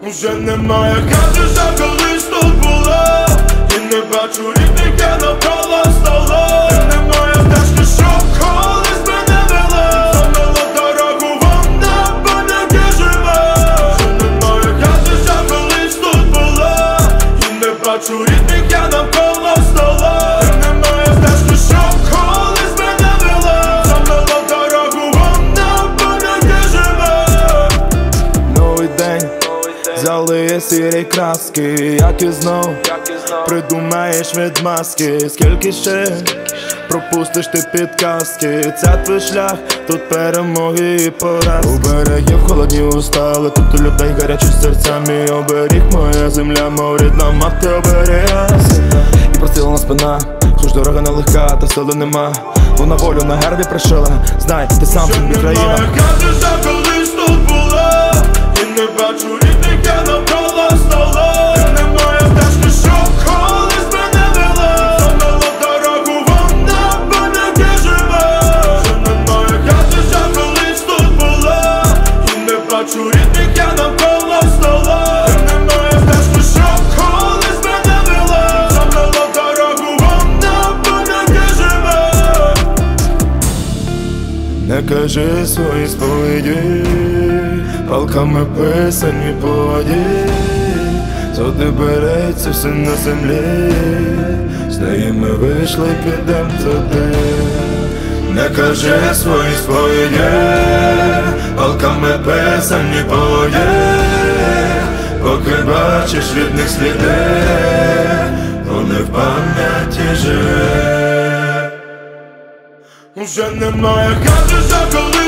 Уже немає хати, що колись тут була, і не бачу рідних, я навколо стола. Немає стежки, що колись мене вела, замила дорогу вона, бо не живе. Вже немає хати, що колись тут була, і не бачу рідних, я навколо стола. Немає стежки, що колись мене вела, замила дорогу вона, бо не живе. Новий день, залиє сірі краски, як і знов придумаєш відмазки. Скільки ще пропустиш ти підказки? Це твій шлях, тут перемоги і поразки. У берегів холодні уста, але тут у людей гарячі серця. Мій оберіг, моя земля, мов рідна мати оберіга. І прострілена спина, хоч дорога нелегка, та сили нема. Вона волю на гербі пришила, знай, ти сам собі країна. Немає хати, що колись тут була, і не бачу рідних, я навколо стола. Немає стежки, що колись мене вела, замила дорогу вона, бо не живе. Вже немає хати, що колись тут була, і не бачу рідних, я навколо стола. Немає стежки, що колись мене вела, замила дорогу вона, бо не живе. Не кажи свої сповіді, палками писані по воді. Туди береться все на землі, з неї ми вийшли, підем туди. Не кажи свої сповіді, палками писані по воді. Поки бачиш рідних сліди, вони в пам'яті живе. Уже немає хати, що колись